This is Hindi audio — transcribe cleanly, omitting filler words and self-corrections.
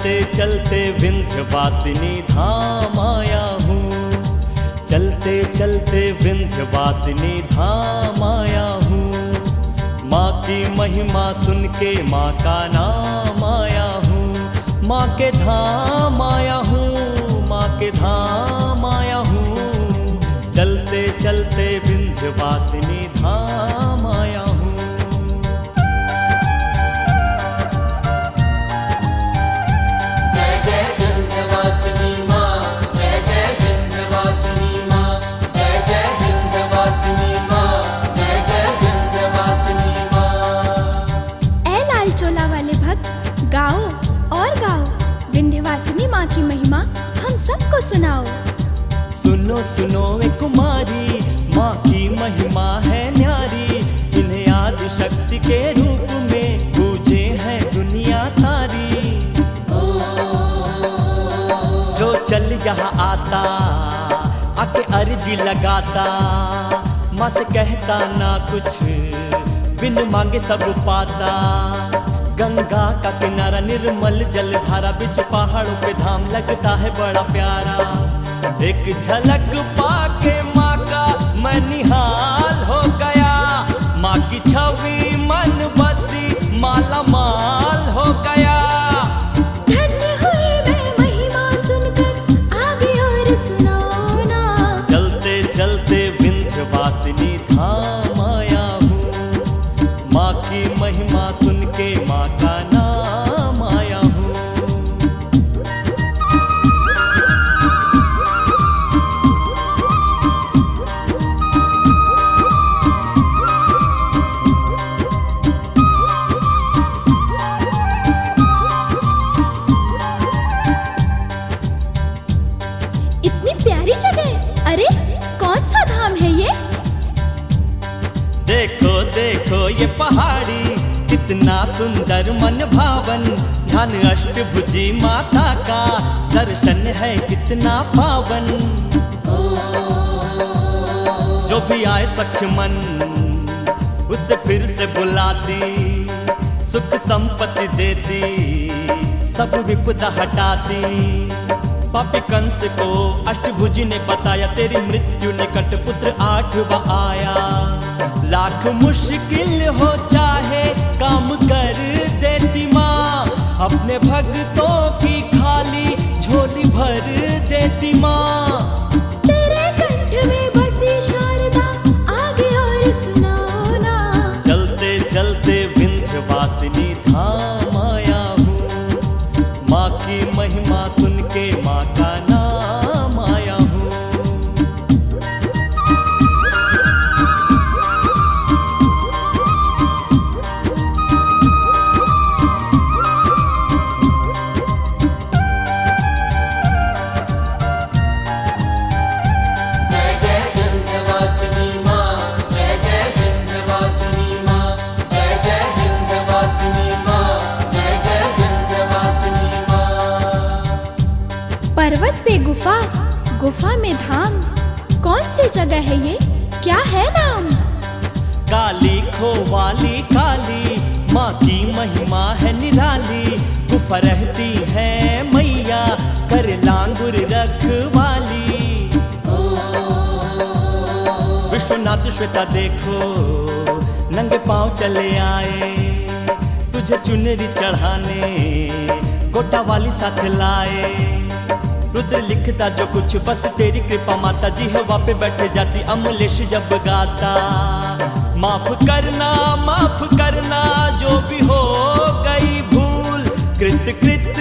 चलते चलते विंध्यवासिनी धाम आया हूँ, चलते चलते विंध्यवासिनी धाम आया हूँ। माँ की महिमा सुन के माँ का नाम आया हूँ, माँ के धाम आया हूँ, माँ के धाम आया हूँ। चलते चलते विंध्यवासिनी धाम आया हूँ। गाओ और गाओ, विंध्यवासिनी माँ की महिमा हम सबको सुनाओ। सुनो सुनो ए कुमारी, माँ की महिमा है न्यारी। इन्हें आदि शक्ति के रूप में पूजे है दुनिया सारी। जो चल यहाँ आता आके अर्जी लगाता, माँ से कहता ना कुछ बिन मांगे सब पाता। गंगा का किनारा निर्मल जल धारा, बिच पहाड़ों पे धाम लगता है बड़ा प्यारा। एक झलक पाके माँ का मैं निहाल हो गया, माँ की छवि मन बसी माला माल हो गया। धन्य हुई मैं महिमा सुनकर, आगे और सुनाओ ना। चलते चलते विंध्यवासिनी धाम आया हूँ, माँ की महिमा सुन के माँ का नाम आया हूँ। इतनी प्यारी जगह, अरे कौन सा धाम है ये? देखो देखो ये पहाड़ी कितना सुंदर मन भावन। ध्यान अष्टभुजी माता का दर्शन है कितना पावन। जो भी आए स्वच्छ मन उससे फिर से बुलाती, सुख संपत्ति देती, सब विपदा हटाती। पापी कंस को अष्टभुजी ने बताया, तेरी मृत्यु निकट पुत्र 8वां आया। लाख मुश्किल हो चाहे काम कर देती माँ, अपने भक्तों की खाली झोली भर देती माँ। तेरे कंठ में बसी शारदा, आगे और सुनाओ ना। चलते चलते विंध्यवासिनी धाम आया हूँ, माँ की महिमा सुन के माँ का नाम आया हूँ। पर्वत पे गुफा, गुफा में धाम, कौन सी जगह है ये, क्या है नाम? काली खोवाली काली, माँ की महिमा है निराली। गुफा रहती है मैया, कर लांगुर रखवाली। विश्वनाथ श्वेता देखो नंगे पांव चले आए, तुझे चुनरी चढ़ाने गोटा वाली साथ लाए। रुद्र लिखता जो कुछ बस तेरी कृपा माता जी हवा पे बैठे जाती अमलेश जब गाता। माफ करना जो भी हो गई भूल, कृत कृत